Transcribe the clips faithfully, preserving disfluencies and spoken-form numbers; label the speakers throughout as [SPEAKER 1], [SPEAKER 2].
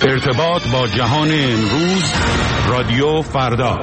[SPEAKER 1] ارتباط با جهان امروز، رادیو فردا.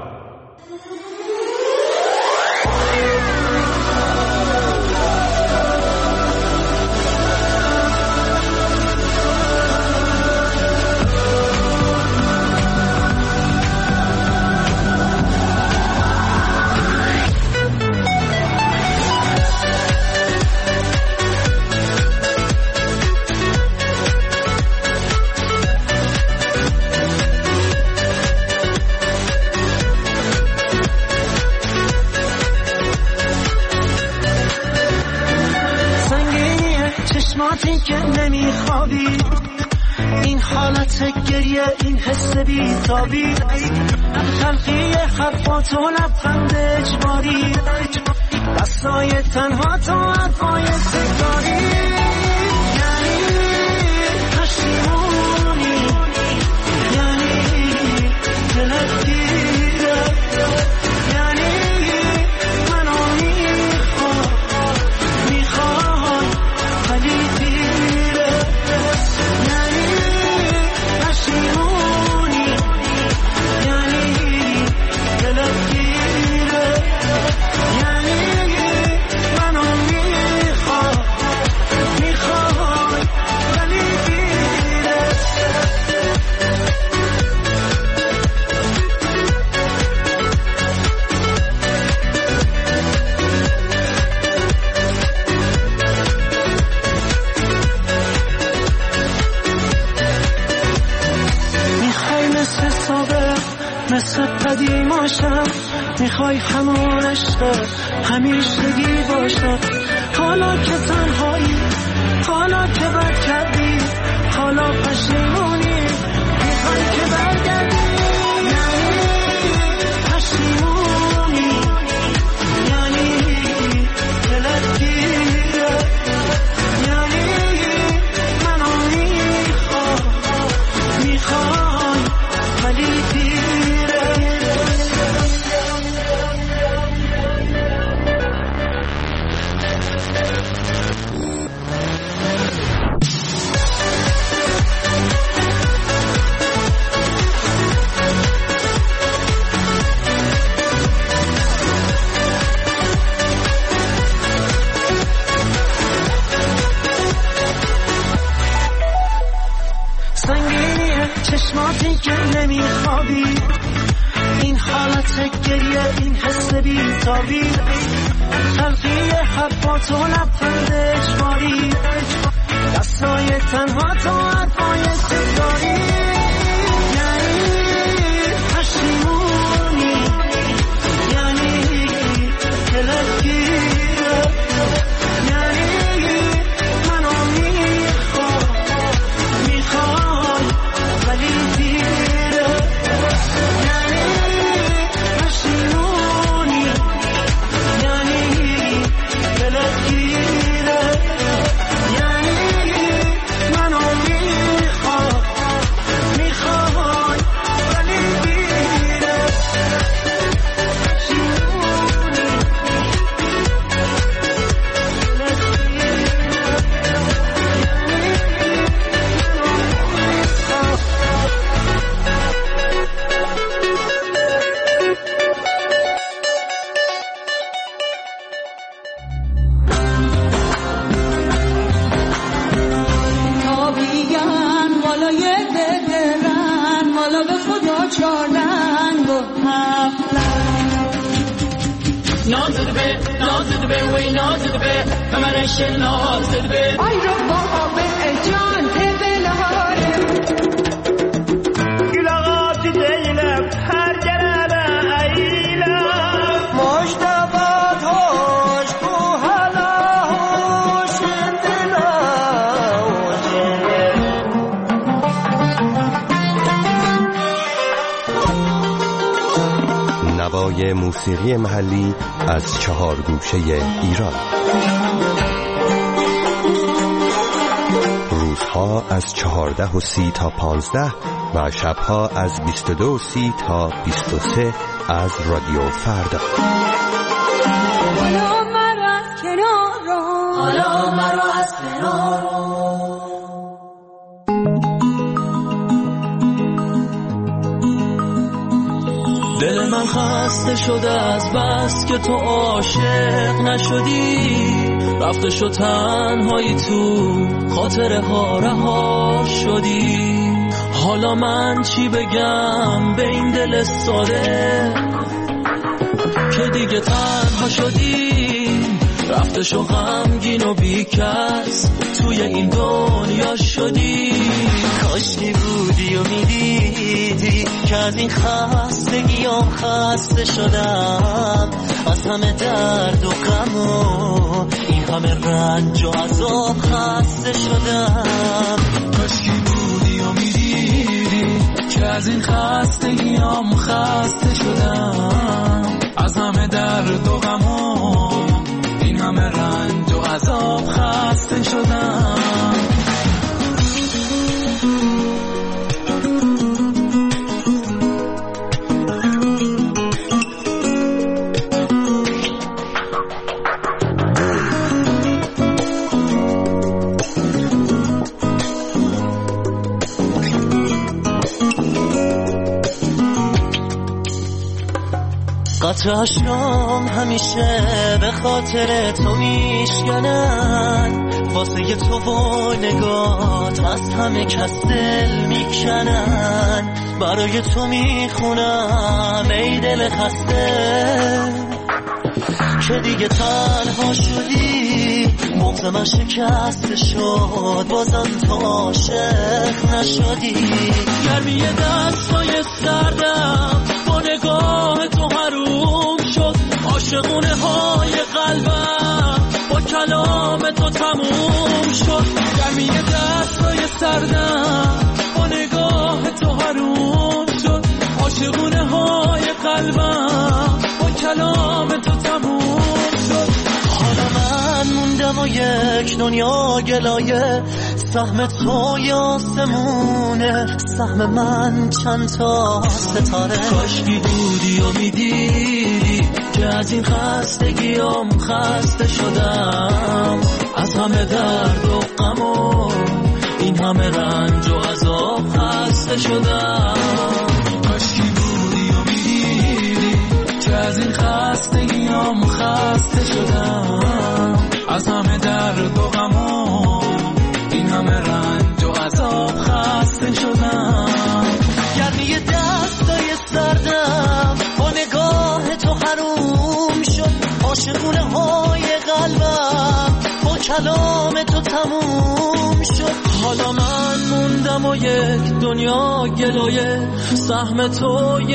[SPEAKER 2] چشماتی که نمیخوابی، این حالت گریه، این حس بی‌تابی، تلخی حرفات و لبخند اجباری، دستای تنها تو حرفای تکراری، یعنی پشیمونی، یعنی دلت گیره، یعنی منو میخواد میخواد ولی دیره، یعنی پشیمونی، یعنی دلت گیره، یعنی منو میخواد میخواد ولی دیره. میخوای مثل سابق، مثل قدیماشم، میخوای همون عشق همیشگی باشه، حالا که تنهایی، حالا که بد کردی، حالا پشیمونی، میخوای که برگردی، یعنی پشیمونی، یعنی دلت گیره، یعنی منو میخواد میخوای ولی دیره. سنگینیه چشماتی که نمیخوابی، این حالت گریه، این حس بی‌تابی، تلخی حرفات و لبخند اجباری، دستای تنها تو حرفای تکراری، یعنی پشیمونی، یعنی دلت گیره، یعنی منو میخواد میخواد ولی دیره، یعنی پشیمونی، یعنی دلت گیره، یعنی منو میخواد میخواد ولی دیره.
[SPEAKER 3] تابیگن بالای دلرن، والا به خدا چارنگ و هفتن.
[SPEAKER 4] نازده نازده وی نازده به منش نازده
[SPEAKER 3] آی رو بابا به جان تبلاره
[SPEAKER 2] گلاغات دیلم هر جنبه ایلم مجتبات هوش کو هلا هوش دلا
[SPEAKER 5] نوای موسیقی محلی از چهار گوشه ایران. روزها از چهارده و سی تا پانزده و شبها از بیست و دو و سی تا بیست و سه از رادیو فردا.
[SPEAKER 3] حالا مرا از کنار، حالا مرا از کنار
[SPEAKER 4] دل من خسته شده از بس که تو عاشق نشدی، رفته شد تنهایی تو خاطره ها رها شدی. حالا من چی بگم به این دل ساده که دیگه تنها شدی، رفته شو غمگین و بیکس توی این دنیا شدی.
[SPEAKER 2] کاشکی بودی و میدیدی که از این خستگیام خسته شدم، از همه درد و غم و این همه رنج و عذاب خسته شدم.
[SPEAKER 4] کاشکی بودی و میدیدی که از این خستگیام خسته شدم، از همه درد و غم و این همه رنج و عذاب خسته شدم.
[SPEAKER 2] قطره‌هاشم همیشه به خاطر تو میشکنن، واسه تو و نگات از همه کس دل میکنن. برای تو میخونم ای دل خسته که دیگه تنها شدی، بغض من شکسته شد بازم تو عاشق نشدی.
[SPEAKER 4] گرمی دستای سردم با نگاه تو حروم شد، عاشقونه های قلبم با کلام تو تموم شد. گرمی دستای سردم با نگاه تو حروم شد، عاشقونه های قلبم با کلام تو تموم شد.
[SPEAKER 2] حالا من موندم و یک دنیا گلایه، سهم تو آسمونه، سهم من چند تا ستاره.
[SPEAKER 4] کاشکی بودی و میدیدی که از این خستگیام خسته شدم، از همه درد و غم و این همه رنج و عذاب خسته شدم. کاشکی بودی و میدیدی که از این خستگیام خسته شدم، از همه درد و غم و این همه رنج و عذاب خسته شدم.
[SPEAKER 2] گرمی دستای سردم با نگاه تو حروم شد، عاشقونه های قلبم با کلام تو تموم شد.
[SPEAKER 4] حالا من موندم و یک دنیا گلایه، سهم تو یه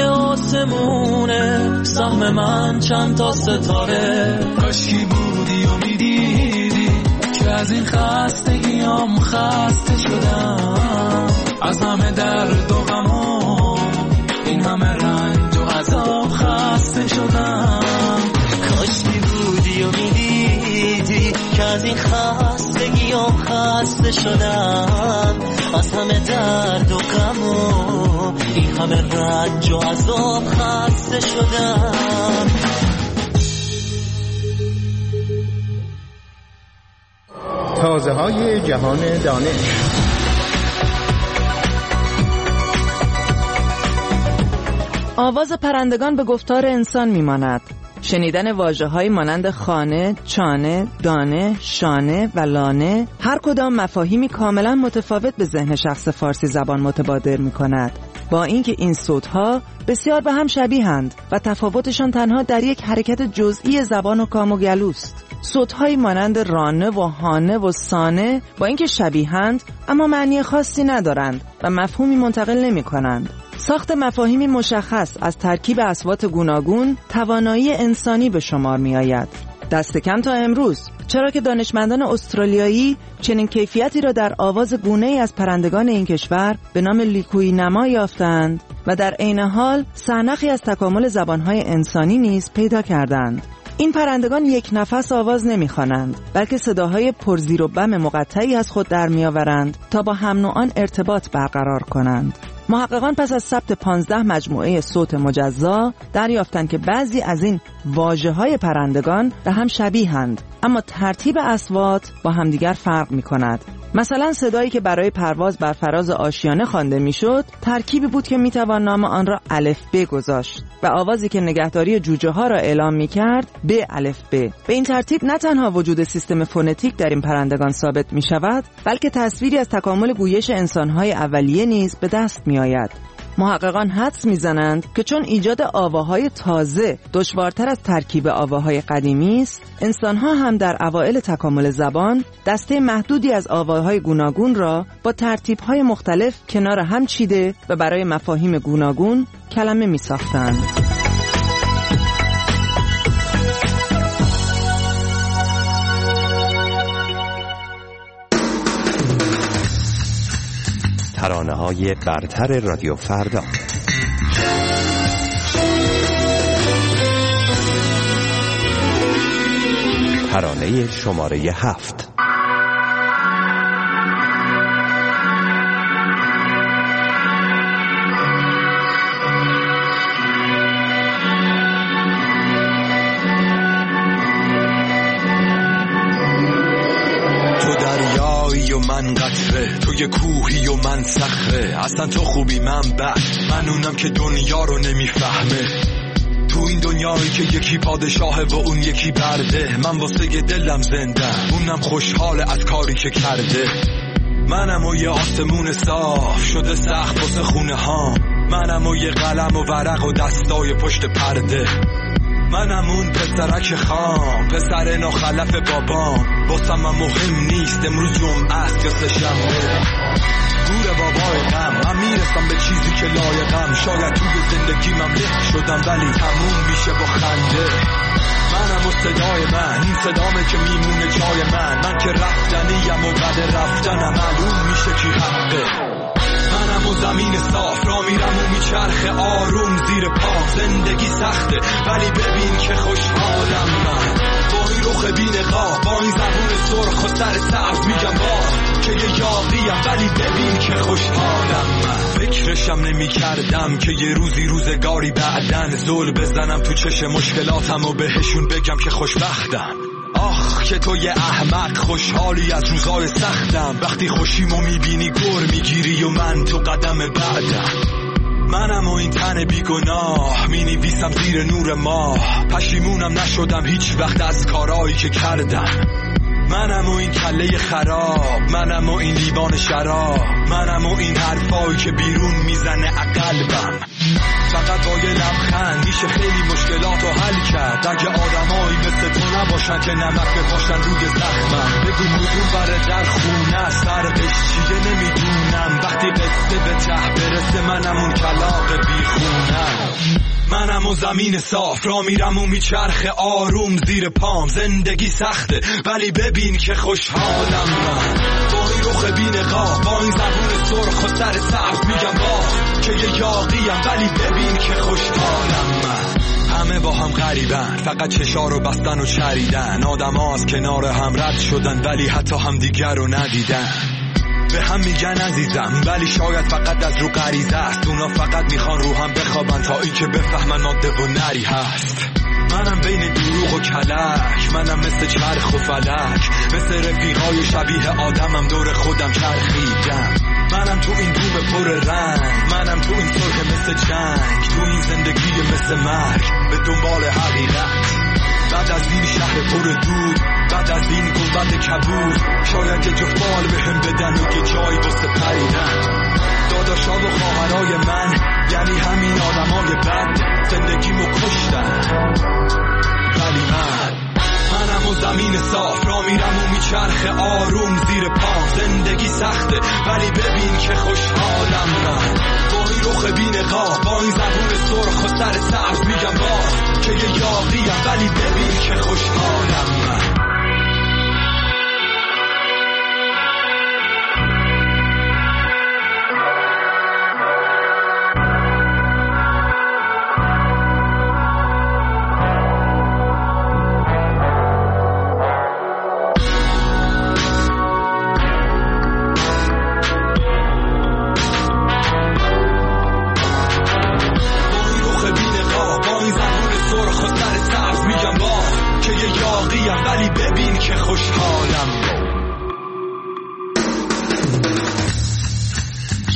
[SPEAKER 4] آسمونه، سهم من چند تا ستاره. کاشکی بودی و میدیدی که از این خستگیام خسته شدم، از همه درد و غم و این همه رنج و عذاب خسته شدم.
[SPEAKER 2] کاشکی بودی و میدیدی که از این خستگیام خسته شدم، از همه درد و غم و این همه رنج و عذاب خسته شدم.
[SPEAKER 6] تازه های جهان دانش.
[SPEAKER 7] آواز پرندگان به گفتار انسان میماند. شنیدن واژه‌هایی مانند خانه، چانه، دانه، شانه و لانه هر کدام مفاهیمی کاملا متفاوت به ذهن شخص فارسی زبان متبادر می‌کند، با اینکه این صوت‌ها بسیار به هم شبیه‌اند و تفاوتشان تنها در یک حرکت جزئی زبان و کام و گلوست. صوت‌هایی مانند رانه و هانه و سانه با اینکه شبیه‌اند اما معنی خاصی ندارند و مفهومی منتقل نمی‌کنند. ساخت مفاهیمی مشخص از ترکیب اصوات گوناگون توانایی انسانی به شمار می آید. دست کم تا امروز، چرا که دانشمندان استرالیایی چنین کیفیتی را در آواز گونه‌ای از پرندگان این کشور به نام لیکوئی نما یافتند و در عین حال سرنخی از تکامل زبانهای انسانی نیز پیدا کردند. این پرندگان یک نفس آواز نمی‌خوانند، بلکه صداهای پرزیر و بم مقطعی از خود در می‌آورند تا با هم نوعان ارتباط برقرار کنند. محققان پس از ثبت پانزده مجموعه صوت مجزا دریافتند که بعضی از این واژه‌های پرندگان به هم شبیه‌اند، اما ترتیب اصوات با همدیگر فرق می‌کند. مثلا صدایی که برای پرواز بر فراز آشیانه خوانده میشد ترکیبی بود که میتوان نام آن را الف ب گذاشت و آوازی که نگهداری جوجه ها را اعلام میکرد ب الف ب. به این ترتیب نه تنها وجود سیستم فونتیک در این پرندگان ثابت میشود، بلکه تصویری از تکامل گویش انسانهای اولیه نیز به دست میآید. محققان حدس میزنند که چون ایجاد آواهای تازه دشوارتر از ترکیب آواهای قدیمی است، انسانها هم در اوایل تکامل زبان دسته محدودی از آواهای گوناگون را با ترتیب‌های مختلف کنار هم چیده و برای مفاهیم گوناگون کلمه می‌ساختند.
[SPEAKER 5] ترانه‌های برتر رادیو فردا. ترانه شماره هفت.
[SPEAKER 8] من قطره، تو یه کوهی و من صخره، اصلا تو خوبی من بد، من اونم که دنیا رو نمیفهمه. تو این دنیایی که یکی پادشاهه و اون یکی برده، من واسه دلم زنده، اونم خوشحاله از کاری که کرده. منم و یه آسمون صاف شده سخت واسه خونه ها، منم و یه قلم و ورق و دستای پشت پرده. منم اون پسرک خام، پسر ناخلف بابام، واسم من مهم نیست امروز جمعه است یا سه‌شنبه. گور بابای غم، من میرسم به چیزی که لایقم، شاید توی زندگیمم له شدم ولی تموم میشه با خنده. منم و صدای من، این صدامه که میمونه جای من، من که رفتنیم و بعد رفتنم معلوم میشه کی حقه. منم و زمین صاف را میرم و میچرخه آروم زیر پا، زندگی سخته ولی ببین که خوشحالم من، با این رخ بی‌نقاب، با این زبون سرخ و سر سبز میگم با که یه یاقیم ولی ببین که خوشحالم من. فکرشم نمی کردم که یه روزی روزگاری بعدن زل بزنم تو چش مشکلاتم و بهشون بگم که خوشبختم. آخ که تو یه احمق خوشحالی از روزای سختم، وقتی خوشیمو میبینی گر میگیری و من تو قدم بعدم. منم و این تن بیگناه مینویسم زیر نور ماه، پشیمونم نشدم هیچ وقت از کارایی که کردم. منم و این کله خراب، منم و این لیوان شراب، منم و این حرفایی که بیرون میزنه قلبم. فقط با یه لبخند میشه خیلی مشکلاتو حل کرد، اگه آدمایی مثل تو نباشن که نمک بپاشن روی زخمم. بگو مدون بره در خونه فرقش چیه نمیدونم، وقتی قصه به ته برسه منم اون کلاغ بیخونم. منم و زمین صاف را میرم و میچرخه آروم زیر پام، زندگی سخته ولی ببین که خوشحالم من، با این رخ بی‌نقاب، با این زبون سرخ و سر سبز میگم با که یه یاقیم ولی ببین که خوشحالم من. همه با هم غریبن، فقط چشا رو بستن و چریدن، آدم ها از کنار هم رد شدن ولی حتی هم دیگر رو ندیدن. به هم میگن عزیزم ولی شاید فقط از رو غریزه است، اونا فقط میخوان رو هم بخوابن تا این که بفهمن ماده و نری هست. منم بین دروغ و کلک، منم مثل چرخ و فلک، مثل رفیقای شبیه آدمم دور خودم چرخیدم. منم تو این دوم پر رنگ، منم تو این سرخ مثل جنگ، تو این زندگی مثل مرگ به دنبال حقیقت. بعد از این شهر پر دود، بعد از این گنبد کبود، شاید یه جفت بال بهم بدن و یه جایی واسه پریدن. داداشا و خواهرای من یعنی همین آدمای بد، زندگیمو کشتن ولی من منم و زمین صاف را میرم و میچرخه آروم زیر پا، زندگی سخته ولی ببین که خوشحالم من، با این رخ بی‌نقاب، با این زبون سرخ و سر سبز میگم با که یه یاقیم ولی ببین که خوشحالم من. ولی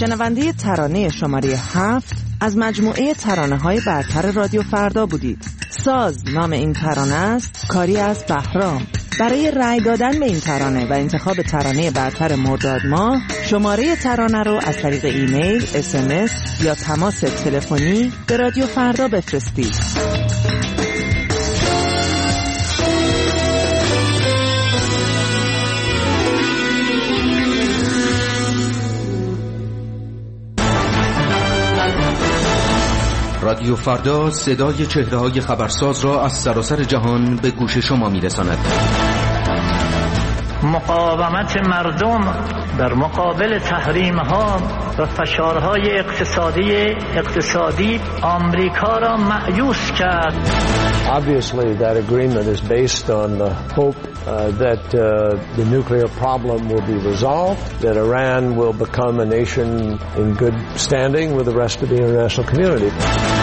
[SPEAKER 7] شنونده ترانه شماره هفت از مجموعه ترانه‌های برتر رادیو فردا بودید. ساز نام این ترانه است، کاری از بهرام. برای رأی دادن به این ترانه و انتخاب ترانه برتر مرداد ماه، شماره ترانه رو از طریق ایمیل، اس ام اس یا تماس تلفنی به رادیو فردا بفرستید.
[SPEAKER 5] رادیو فردا صدای چهره‌های خبرساز را از سراسر جهان به گوش شما می‌رساند.
[SPEAKER 9] مقاومت مردم در مقابل تحریم‌ها و فشارهای اقتصادی اقتصادی آمریکا را مأیوس کرد.
[SPEAKER 10] Obviously that agreement is based on the hope uh, that uh, the nuclear problem will be resolved, that Iran will become a nation in good standing with the rest of the international community.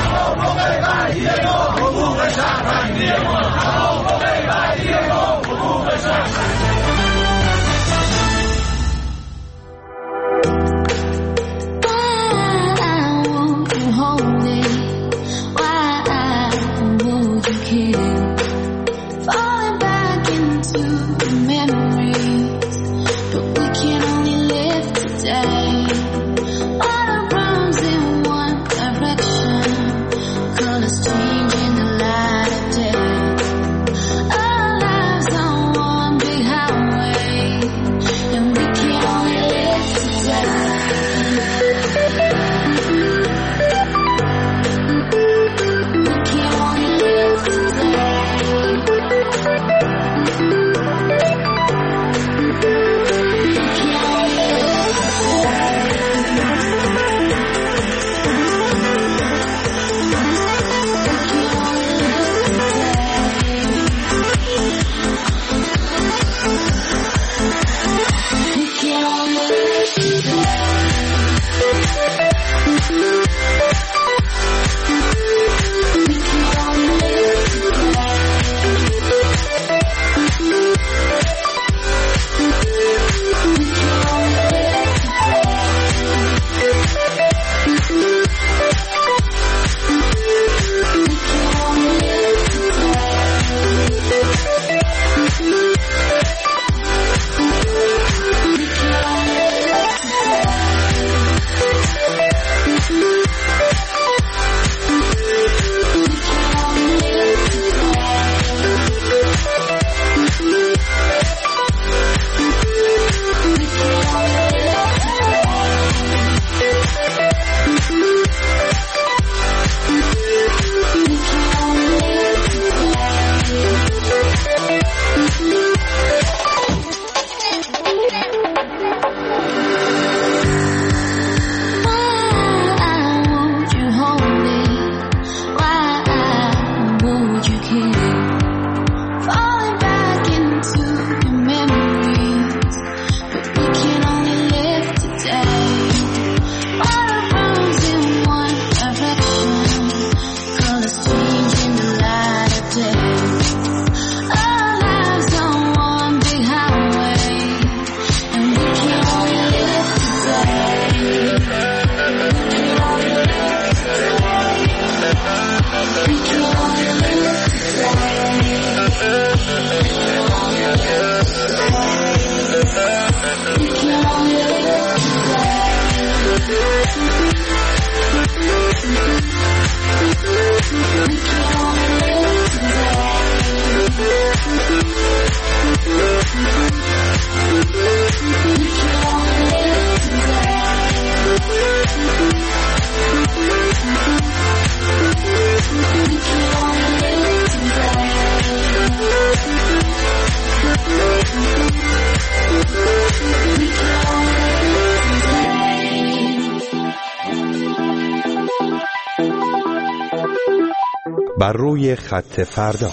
[SPEAKER 5] بر روی خط فردا.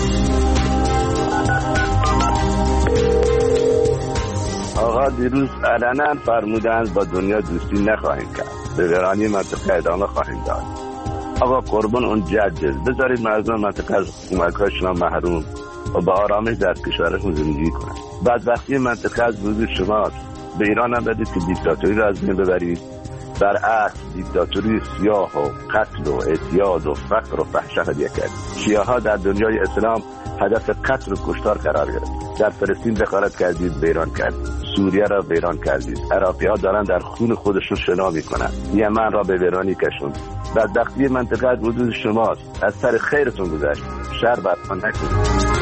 [SPEAKER 11] آقا دیروز علنا فرمودند با دنیا دوستی نخواهیم کرد، به ویرانی منطقه ادامه خواهیم داد. آقا قربان اون جدید بذارید مردم منطقه از کمک‌هاشون محروم و با آرامش در کشورشون زندگی کنند. بعد وقتی منطقه از وجود شماست به ایران هم بدید که دیکتاتوری را از بین ببرید. برعکس دیکتاتوری سیاه و قتل و اعتیاد و فقر و فحشا هدیه کرد. شیعه ها در دنیای اسلام هدف قتل و کشتار قرار گرفت. در فلسطین بخارت کردید، ویران کردید. سوریه را ویران کردید. عراقی ها دارن در خون خودشون شنا میکنن. یمن را به ویرانی کشوند. بدبختی منطقه از حدود شماست. از سر خیرتون گذشت. شر برپا نکنید.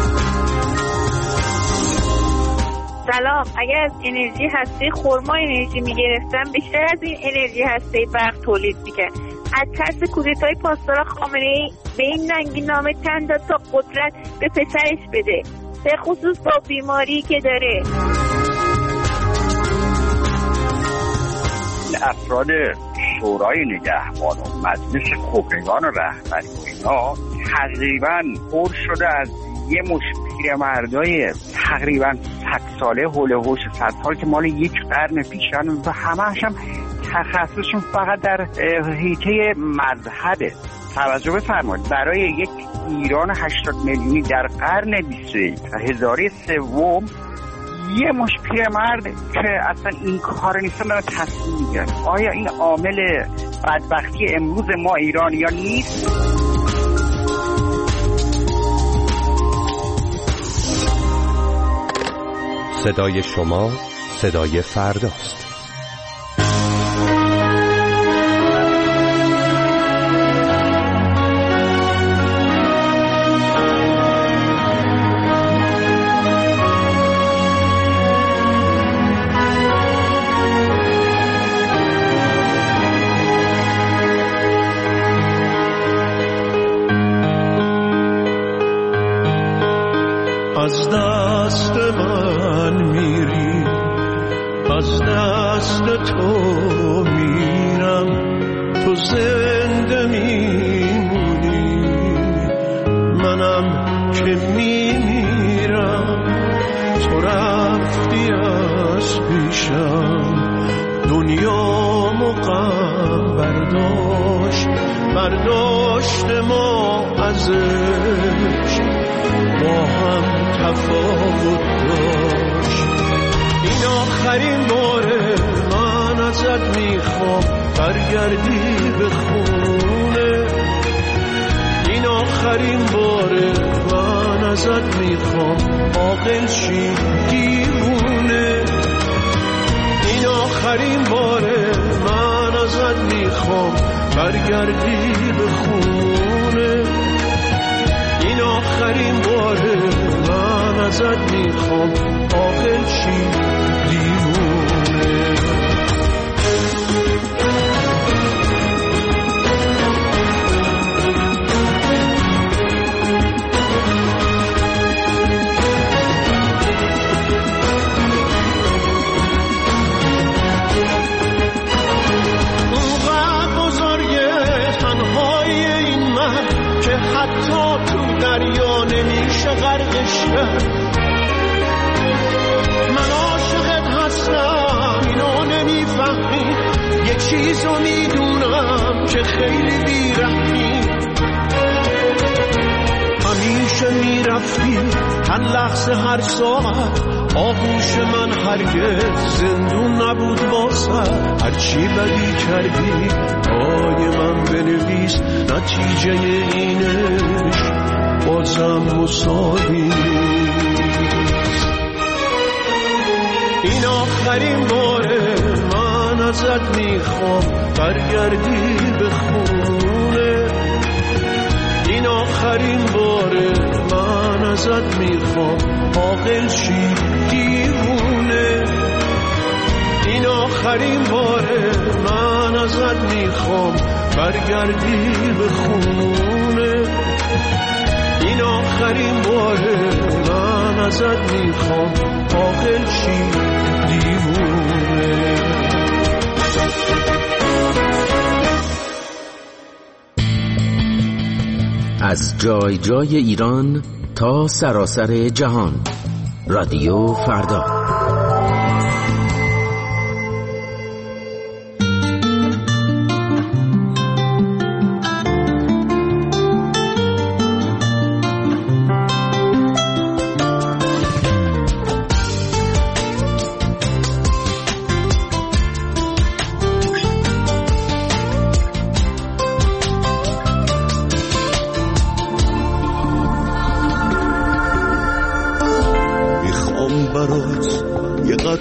[SPEAKER 12] سلام. اگر از انرژی هسته خرما انرژی میگرفتم بیشتر از این انرژی هسته برق تولید میکرد. از ترس کودتای پاسدار خامنه‌ای به این ننگی نامه تن داد تا قدرت به پسرش بده، به خصوص با بیماری که داره.
[SPEAKER 13] افراد شورای نگهبان و مجلس خبرگان و رهبری اینا تقریبا پر شده از یه مش پیرمردای تقریبا صد ساله حول و حوش صد سال که مال یک قرن پیشن و همه‌اش هم تخصصشون فقط در حیطه مذهبه. توجه بفرمایید، برای یک ایران هشتاد میلیونی در قرن بیست و یک هزاری سوم یه مش پیرمرد که اصلا این کار نیستن دارن تصمیم میگیرن. آیا این عامل بدبختی امروز ما ایرانیان نیست؟
[SPEAKER 5] صدای شما صدای فرداست.
[SPEAKER 14] از دست من میری، از دست تو میرم، تو زنده میمونی، منم که میمیرم. تو رفتی از پیشم، دنیامو غم برداشت، برداشت ما ازش، با هم تفاوت داشت. این آخرین باره من ازت میخوام برگردی به خونه. این آخرین باره من ازت میخوام عاقل شی دیوونه. این آخرین باره من ازت میخوام برگردی به خونه. این آخرین باره من ازت میخوام عاقل شی دیوونه. اونقدر بزرگه تنهای این من که حتی تو دریا نمیشه غرقش کرد. من عاشقت هستم اینو نمیفهمی، یه چیزو میدونم که خیلی بیرحمی. همیشه میرفتی هر لحظه هر ساعت، آغوش من هرگز زندون نبود واسه. هرچی بدی کردی پای من بنویس، نتیجه اینش بازم مساوی. این آخرین باره من ازت میخوام برگردی به خونه. این آخرین باره من ازت میخوام عاقل شی دیوونه. این آخرین باره من ازت میخوام برگردی به خونه. این آخرین باره من ازت میخوام عاقل شی دیوونه.
[SPEAKER 15] از جای جای ایران تا سراسر جهان، رادیو فردا.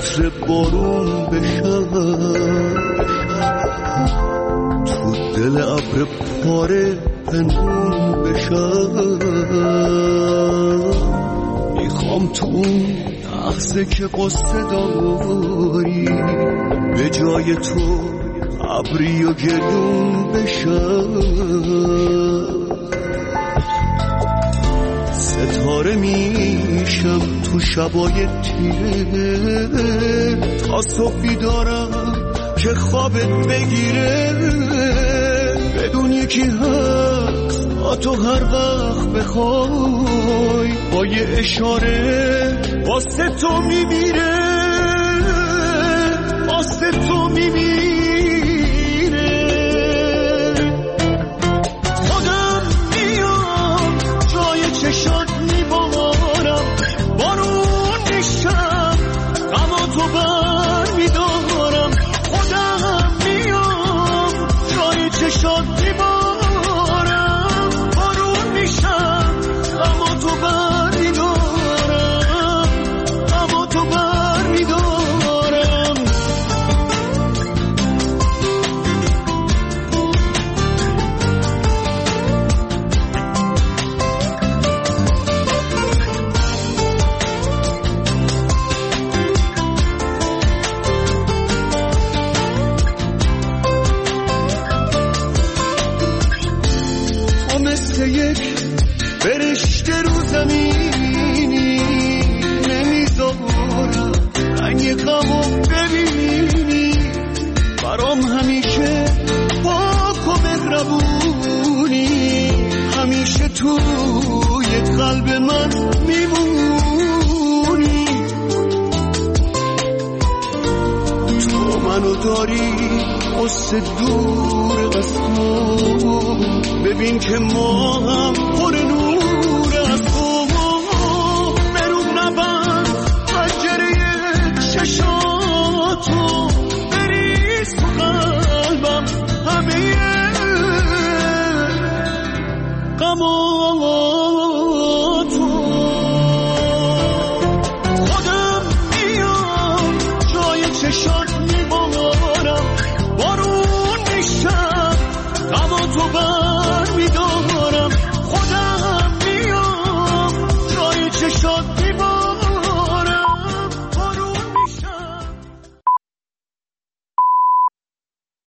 [SPEAKER 14] قطره بارون بشم، تو دل ابر پاره پنهون بشم. میخوام تو اون لحظه که قصه داری به جای تو ابری و گلون بشم. ستاره میشم تو شبای تیره تا صبحی دارم که خوابت بگیره. بدون یکی هست تا تو هر وقت بخوای با یه اشاره واسه تو میمیره، واسه تو میمیره. خودم میام جای چشات میبارم، بارون میشم غم تو بر میدارم. خودم میام جای چشات میبارم، بارون میشم غم تو بر میدارم، غم تو بر میدارم. تو مثل یک فرشته رو زمینی، نمیذارم رنگ غمو ببینی. برام همیشه پاک و مهربونی، همیشه توی قلب من میمونی. تو منو داری قصه دور قصه، ببین که ما هم پر